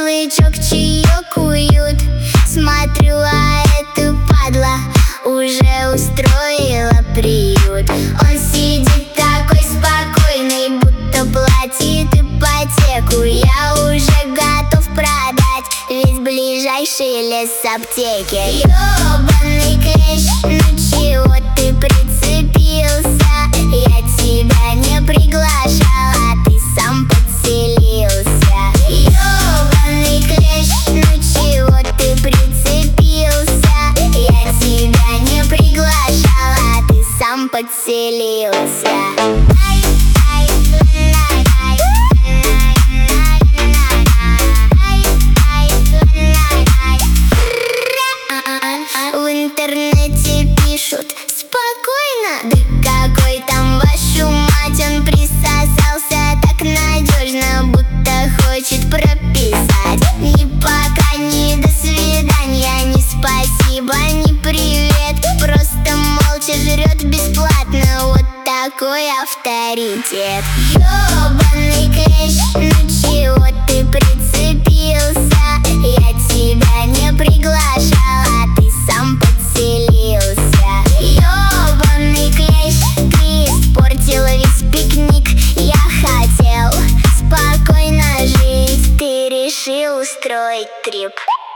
шашлычок, чаек, уют. Смотрю, а эта падла уже устроила приют. Он сидит такой спокойный, будто платит ипотеку. Я уже готов продать весь ближайший лес аптеки. Ёбаный клещ, ну чего ты прицепился? Я тебя не приглашал, а ты сам подселился. Ёбаный клещ, ну чего ты прицепился? Я тебя не приглашал, а ты сам подселился. В интернете пишут: спокойно, да какой там вашу мать. Он присосался так надежно, будто хочет прописать. Ни пока, ни до свидания, ни спасибо, ни привет. Просто молча жрет бесплатно, вот такой авторитет. Ёбаный клещ, ну чего ты прицепился? Я тебя не приглашал, а ты сам подселился. Ёбаный клещ, ты испортил весь пикник. Я хотел спокойно жить, ты решил устроить трип.